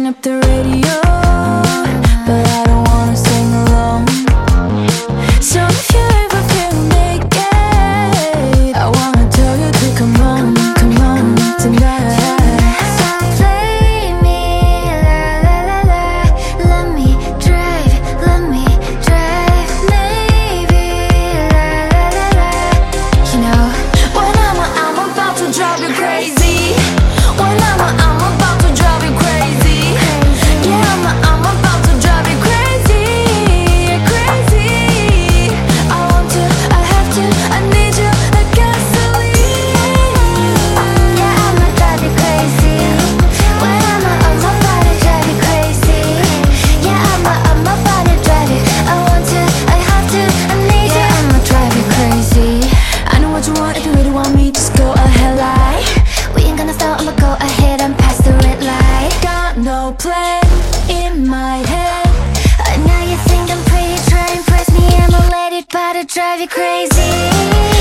up the radio, but I don't wanna sing along. So if you ever feel naked, I wanna tell you to come on tonight. If you really want me, just go ahead, like we ain't gonna stop, I'ma go ahead and pass the red light. Got no plan in my head. I know you think I'm pretty, try to impress me, I'ma let it, but it drive you crazy.